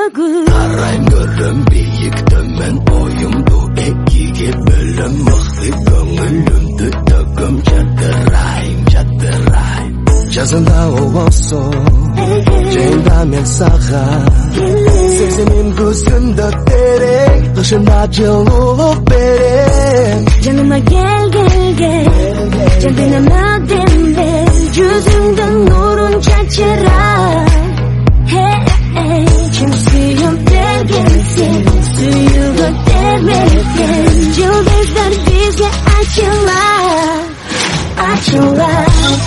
Ягы Тарайм көрім бейік төмен ойымды Экиге бөлім мықты көңілімді Төгім жадырайм Жазында олсо Жайында мен саған Сезімім көзімді терек Қышында жылулық берем Жаныма gel Жандынама дембе Жүзіңдің нұрын шашырай Чем сүйім бергенсен Сүйігі термелген Жұлдыздар бізге açılar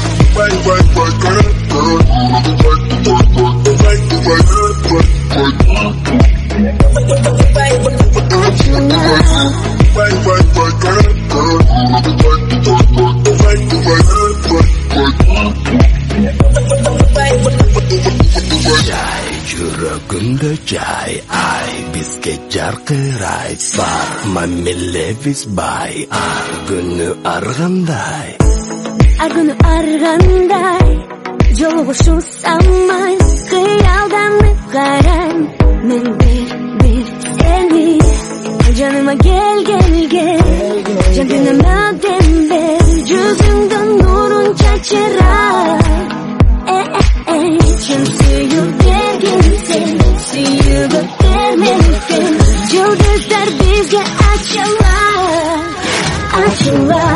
Жүрегімді жай ай бізге жарқырай бар мамиле бай ар күні арғандай жолығушы самай қиялданып қарайм мен бір сені жаныма gel жандынама дембе жүзіңдің нұрын шашырай чем сүйіп бергенсен сүйіп бермесең жұлдыздар бізге açılar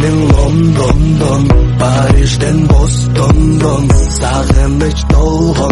London, Paris'ten Boston'dan Sağınıç dolğun